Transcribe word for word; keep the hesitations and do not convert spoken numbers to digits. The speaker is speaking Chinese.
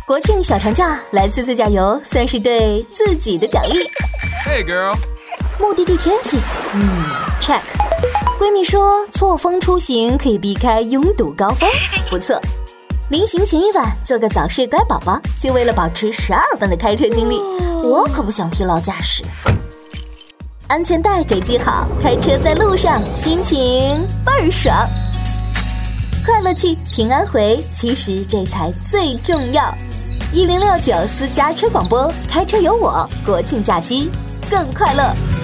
国庆小长假来次自驾游，算是对自己的奖励。 Hey girl， 目的地天气，嗯 ，check。闺蜜说错峰出行可以避开拥堵高峰，不错。临行前一晚做个早睡乖宝宝，就为了保持十二分的开车经历，我可不想疲劳驾驶。安全带给系好，开车在路上心情倍儿爽。快乐去，平安回，其实这才最重要。一零六九私家车广播，开车有我，国庆假期更快乐。